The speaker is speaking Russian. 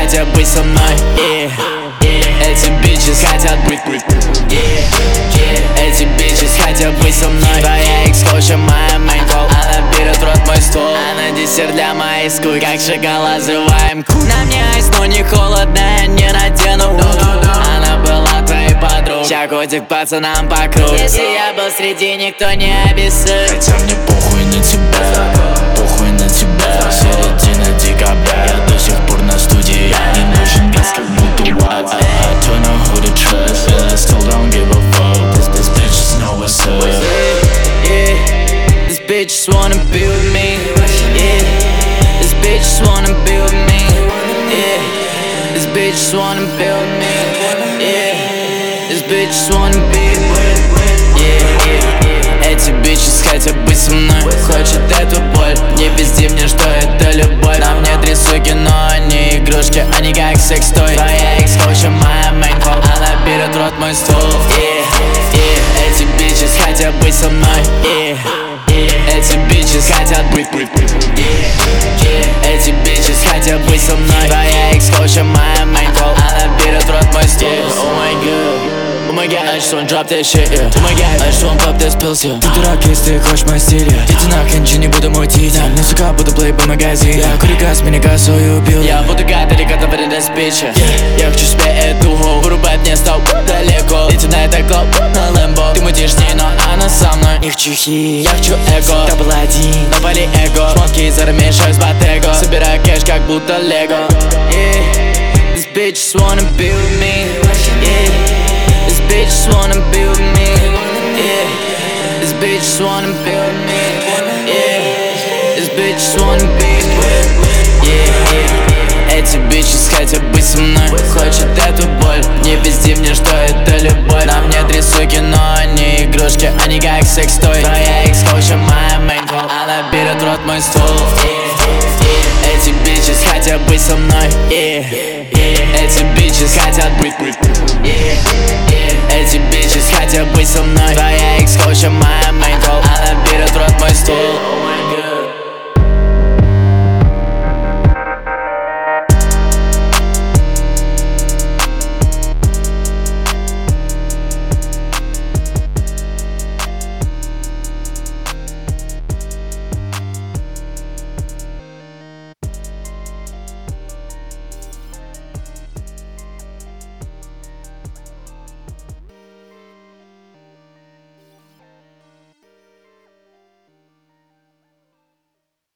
хотят быть со мной. Эти bitches хотят быть. Эти bitches хотят быть со мной. Твоя экс-коуча, моя мейн-кол. Она берет в рот мой ствол. Она десерт для моей скуки. Как шоколад взрываем кут. На мне айс, но не холодно, я не надену. Она была твоей подругой. Ща котик пацанам по кругу. Если я был среди, никто не обессудит. Хотя мне похуй на тебя, похуй на тебя. Середина декабря, я до сих пор на студии. Не нужен газ, как будто I don't know who to trust, and I still don't give a fuck. This bitch just know what's up. This bitch just wanna be with me. This bitch just wanna be with me. This bitch just wanna be with me. This bitch just wanna be with me. Эти bitches хотят быть со мной. Хочет эту боль. Не пизди мне, что это любовь. На мне 3 суки, но они игрушки. Они как секс-той. Твоя экс-коуча, моя мейн-кол. Она берет в рот мой ствол. Эти bitches хотят быть со мной. Эти bitches хотят быть. Эти bitches хотят быть со мной. Твоя экс-коуча, моя мейн-кол. Она берет в рот мой ствол. Oh my god. Oh my god, I just wanna drop that shit, yeah. Oh my god, I just wanna pop this pills, yeah. Ты дурак, если ты хочешь мой стиль, yeah. Иди нахрен, ничего не буду мутить, yeah. Ну сука, буду плей по магазин, yeah. Курикас, меня косую убил, yeah. Я буду гад, далеко в этой спиче, yeah. Я хочу себе эту гоу, вырубать мне стал далеко. Летит на это клоп, на лэмбо. Ты мутишь с ней, но она со мной. Не хочу хит, я хочу эго. Дабл один, на поле эго. Шмотки зарамешаю с Ботего. Собираю кэш, как будто лего. This bitch just wanna be with me, yeah. This bitch just wanna be with me, yeah. This bitch just wanna be with me, yeah. This bitch just wanna be with me, yeah. Эти bitches хотят быть со мной. Хочет эту боль. Не пизди мне, что это любовь. На мне 3 суки, но они игрушки. Они как секс-той. Твоя экс-коуча, моя мейн-кол. Она берет в рот мой ствол. Эти bitches хотят быть со мной. Эти bitches хотят быть. Эти bitches хотят быть со мной. Твоя экс-коуча, моя мейн-кол. Она берет в рот мой ствол.